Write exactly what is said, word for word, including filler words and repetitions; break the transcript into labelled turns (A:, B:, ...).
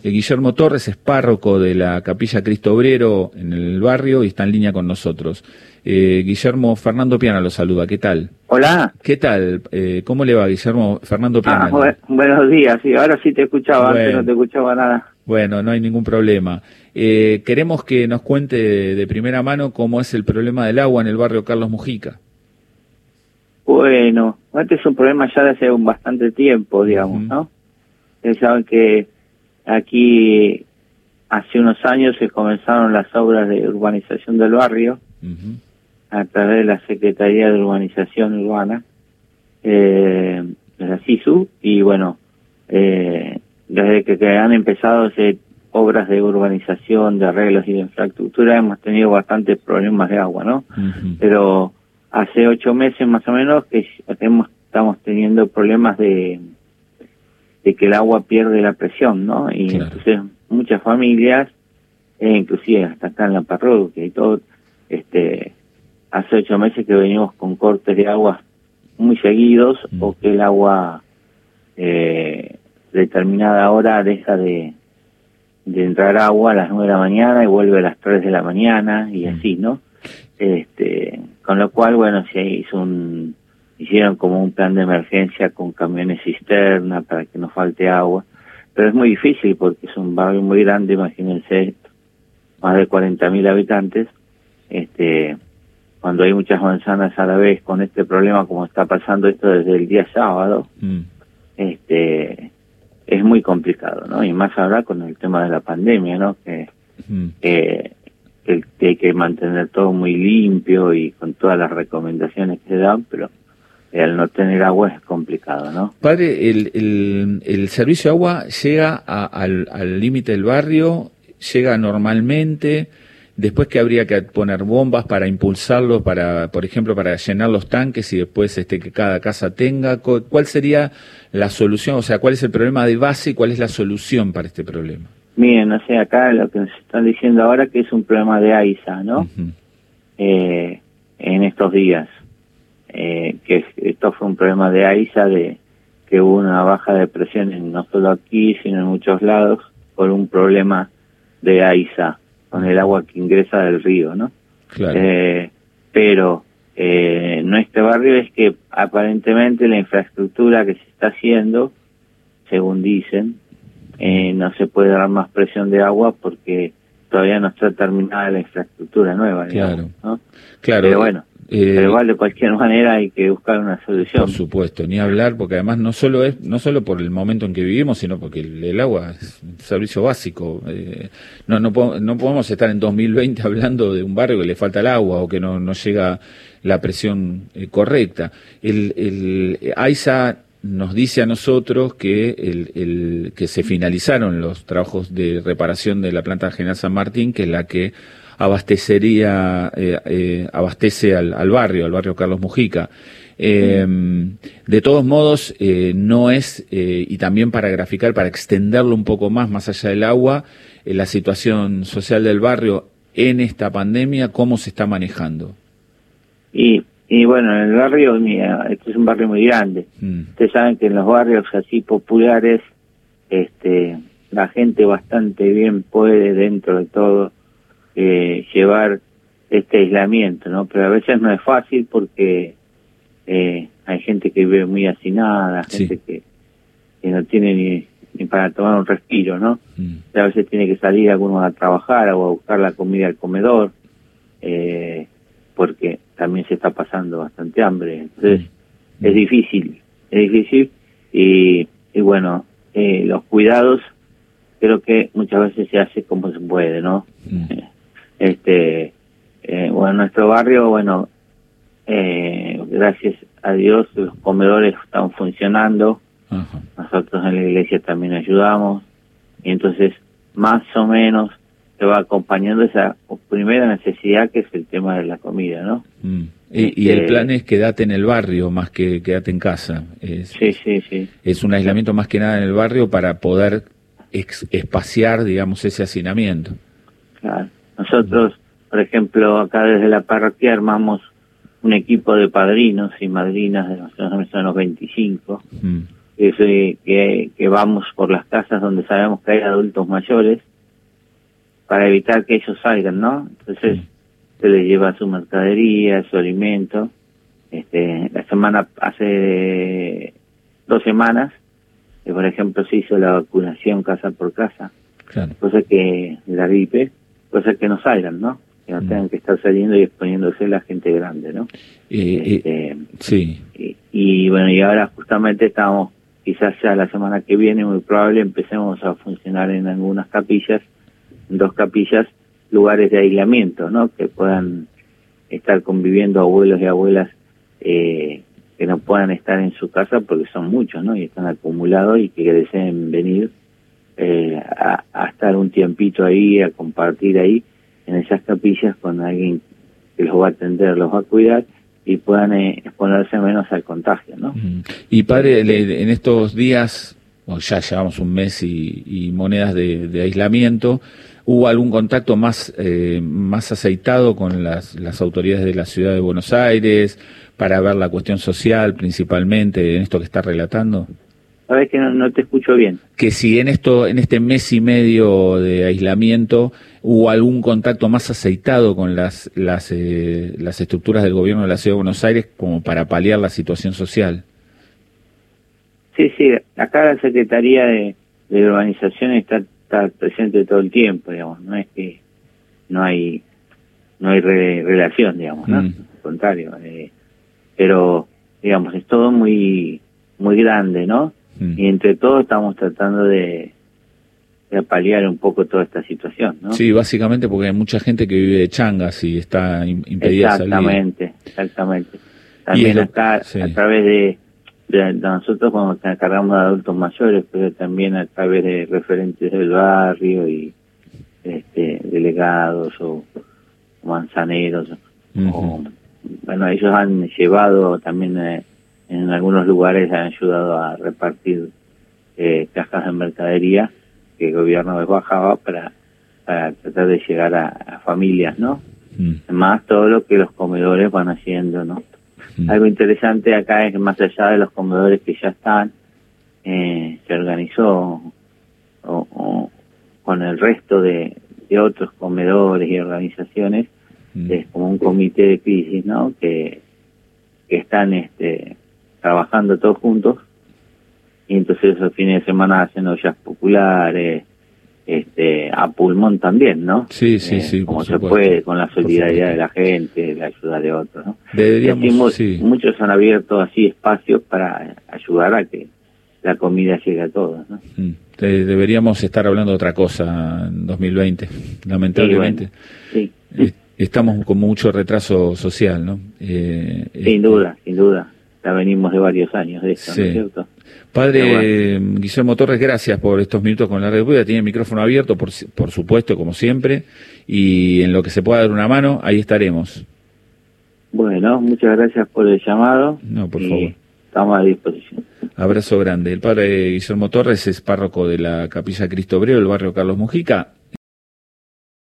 A: Eh, Guillermo Torres es párroco de la Capilla Cristo Obrero en el barrio y está en línea con nosotros. Eh, Guillermo, Fernando Piana lo saluda, ¿qué tal?
B: Hola.
A: ¿Qué tal? Eh, ¿Cómo le va, Guillermo? Fernando Piana.
B: Ah, bu buenos días, sí, ahora sí te escuchaba,
A: bueno,
B: antes no te escuchaba nada.
A: Bueno, no hay ningún problema. Eh, queremos que nos cuente de, de primera mano cómo es el problema del agua en el barrio Carlos Mujica.
B: Bueno, este es un problema ya de hace un bastante tiempo, digamos, uh-huh. ¿no? Ustedes saben que aquí hace unos años se comenzaron las obras de urbanización del barrio uh-huh. a través de la Secretaría de Urbanización Urbana, eh, de la SISU, y bueno, eh, desde que, que han empezado hacer obras de urbanización, de arreglos y de infraestructura, hemos tenido bastantes problemas de agua, ¿no? Uh-huh. Pero hace ocho meses más o menos que hemos, estamos teniendo problemas de, de que el agua pierde la presión, ¿no? Y claro. entonces muchas familias, eh, inclusive hasta acá en la parroquia y todo, este, hace ocho meses que venimos con cortes de agua muy seguidos uh-huh. o que el agua eh, determinada hora deja de, de entrar agua a las nueve de la mañana y vuelve a las tres de la mañana y uh-huh. así, ¿no? Este, con lo cual, bueno, se hizo un, hicieron como un plan de emergencia con camiones cisterna para que no falte agua, pero es muy difícil porque es un barrio muy grande, imagínense, más de cuarenta mil habitantes, este, cuando hay muchas manzanas a la vez con este problema como está pasando esto desde el día sábado, mm. este, es muy complicado, ¿no? Y más ahora con el tema de la pandemia, ¿no? Que, mm. eh, que, que hay que mantener todo muy limpio y con todas las recomendaciones que se dan, pero eh, al no tener agua es complicado, ¿no?
A: Padre, el, el, el servicio de agua llega a, al límite del barrio, llega normalmente, después que habría que poner bombas para impulsarlo, para, por ejemplo, para llenar los tanques y después este que cada casa tenga. ¿Cuál sería la solución? O sea, ¿cuál es el problema de base y cuál es la solución para este problema?
B: Miren, no sé, acá lo que nos están diciendo ahora que es un problema de AISA, ¿no? Uh-huh. eh, en estos días. Eh, que esto fue un problema de AISA, de que hubo una baja de presión en, no solo aquí, sino en muchos lados, por un problema de AISA, con el agua que ingresa del río, ¿no?
A: Claro.
B: Eh, pero eh, en nuestro barrio es que aparentemente la infraestructura que se está haciendo, según dicen, eh, no se puede dar más presión de agua porque todavía no está terminada la infraestructura nueva, digamos,
A: claro.
B: ¿no?
A: Claro.
B: Pero bueno,
A: Eh,
B: pero igual de cualquier manera hay que buscar una solución.
A: Por supuesto, ni hablar, porque además no solo es no solo por el momento en que vivimos, sino porque el, el agua es un servicio básico. Eh, no no no podemos estar en dos mil veinte hablando de un barrio que le falta el agua o que no, no llega la presión eh, correcta. El, el AISA nos dice a nosotros que el, el que se finalizaron los trabajos de reparación de la planta General San Martín, que es la que abastecería, eh, eh, abastece al, al barrio, al barrio Carlos Mujica. Eh, de todos modos, eh, no es, eh, y también para graficar, para extenderlo un poco más, más allá del agua, eh, la situación social del barrio en esta pandemia, ¿cómo se está manejando?
B: Y, y bueno, en el barrio, mira, este es un barrio muy grande. Mm. Ustedes saben que en los barrios así populares, este, la gente bastante bien puede, dentro de todo, Eh, llevar este aislamiento, ¿no? Pero a veces no es fácil porque eh, hay gente que vive muy hacinada, gente sí. que, que no tiene ni, ni para tomar un respiro, ¿no? Mm. A veces tiene que salir algunos a trabajar o a buscar la comida al comedor, eh, porque también se está pasando bastante hambre. Entonces mm. es difícil, es difícil y, y bueno, eh, los cuidados creo que muchas veces se hace como se puede, ¿no? Mm. Este, eh, bueno, nuestro barrio, bueno, eh, gracias a Dios los comedores están funcionando. Uh-huh. Nosotros en la iglesia también ayudamos y entonces más o menos se va acompañando esa primera necesidad que es el tema de la comida, ¿no?
A: Mm. Y, y el plan es quédate en el barrio más que quédate en casa. Es,
B: sí, sí, sí.
A: Es un aislamiento más que nada en el barrio para poder ex, espaciar, digamos, ese hacinamiento.
B: Claro. Nosotros, por ejemplo, acá desde la parroquia armamos un equipo de padrinos y madrinas, de nosotros son los veinticinco, mm. que, se, que, que vamos por las casas donde sabemos que hay adultos mayores para evitar que ellos salgan, ¿no? Entonces se les lleva su mercadería, su alimento. Este, la semana, hace dos semanas, que por ejemplo se hizo la vacunación casa por casa, claro. Cosa que, de la gripe, cosa que no salgan, ¿no? Que no mm. tengan que estar saliendo y exponiéndose la gente grande, ¿no?
A: Eh, este, eh, sí.
B: Y, y bueno, y ahora justamente estamos, quizás ya la semana que viene, muy probable, empecemos a funcionar en algunas capillas, en dos capillas, lugares de aislamiento, ¿no? Que puedan estar conviviendo abuelos y abuelas eh, que no puedan estar en su casa porque son muchos, ¿no? Y están acumulados y que deseen venir eh, a, a estar un tiempito ahí, a compartir ahí en esas capillas con alguien que los va a atender, los va a cuidar y puedan eh, exponerse menos al contagio, ¿no?
A: Y padre, le, en estos días, bueno, ya llevamos un mes y, y monedas de, de aislamiento, ¿hubo algún contacto más eh, más aceitado con las, las autoridades de la ciudad de Buenos Aires para ver la cuestión social principalmente en esto que está relatando?
B: Sabes que no, no te escucho bien.
A: Que si en esto, en este mes y medio de aislamiento hubo algún contacto más aceitado con las las eh, las estructuras del gobierno de la ciudad de Buenos Aires como para paliar la situación social.
B: Sí, sí, acá la Secretaría de, de Urbanización está, está presente todo el tiempo, digamos, no es que no hay no hay re, relación, digamos, ¿no? Mm. Al contrario, eh, pero digamos, es todo muy muy grande, ¿no? Mm. Y entre todos estamos tratando de, de paliar un poco toda esta situación, ¿no?
A: Sí, básicamente porque hay mucha gente que vive de changas y está impedida salir.
B: Exactamente, exactamente. También lo, acá, sí. a través de nosotros cuando nos encargamos de adultos mayores, pero también a través de referentes del barrio y este, delegados o manzaneros. Uh-huh. O, bueno, ellos han llevado también eh, en algunos lugares, han ayudado a repartir eh, cajas de mercadería que el gobierno les bajaba para, para tratar de llegar a, a familias, ¿no? Uh-huh. Más todo lo que los comedores van haciendo, ¿no? Algo interesante acá es que más allá de los comedores que ya están, eh, se organizó o, o, con el resto de, de otros comedores y organizaciones, mm. es como un comité de crisis, ¿no? Que, que están este, trabajando todos juntos y entonces esos fines de semana hacen ollas populares, este, a pulmón también, ¿no?
A: Sí, sí, eh,
B: sí. Como se
A: supuesto.
B: puede, con la solidaridad de la gente, la ayuda de otros, ¿no?
A: Deberíamos,
B: sí.
A: Muchos
B: han abierto así espacios para ayudar a que la comida llegue a todos, ¿no?
A: Mm. Deberíamos estar hablando de otra cosa en dos mil veinte, lamentablemente.
B: Sí, bueno, sí.
A: Estamos con mucho retraso social, ¿no? Eh,
B: sin este... duda, sin duda. Ya venimos de varios años de esto, sí. ¿no es cierto?
A: Padre bueno. Guillermo Torres, gracias por estos minutos con la Red Pública. Tiene el micrófono abierto, por, por supuesto, como siempre, y en lo que se pueda dar una mano, ahí estaremos.
B: Bueno, muchas gracias por el llamado.
A: No, por favor.
B: Estamos a disposición.
A: Abrazo grande. El padre Guillermo Torres es párroco de la Capilla Cristo Obrero, del barrio Carlos Mujica.